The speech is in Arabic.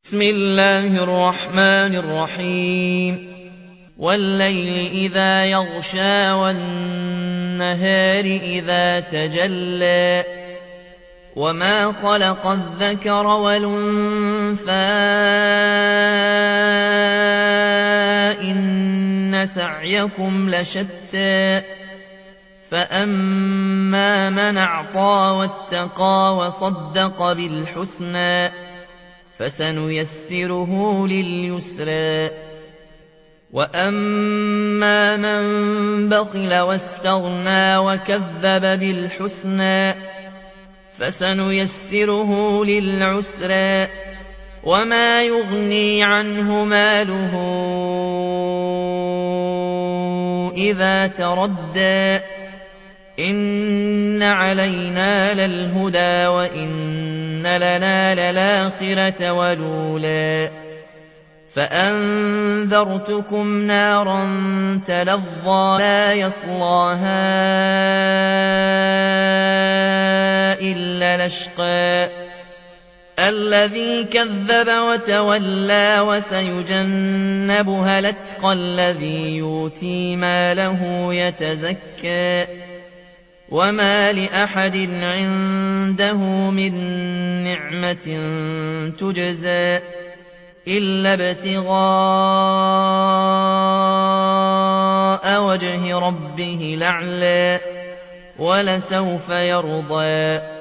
بسم الله الرحمن الرحيم والليل إذا يغشى والنهار إذا تجلى وما خلق الذكر والأنثى إن سعيكم لشتى فأما من أعطى واتقى وصدق بالحسنى فسنيسره لليسرى وأما من بخل واستغنى وكذب بالحسنى فسنيسره للعسرى وما يغني عنه ماله إذا تردى إن علينا للهدى وإن لنا للآخرة والأولى فأنذرتكم نارا تلظى لا يصلاها إلا الأشقى الذي كذب وتولى وسيجنبها الأتقى الذي يؤتي ماله يتزكى وما لأحد عنده من نعمة تجزى إلا ابتغاء وجه ربه الأعلى ولسوف يرضى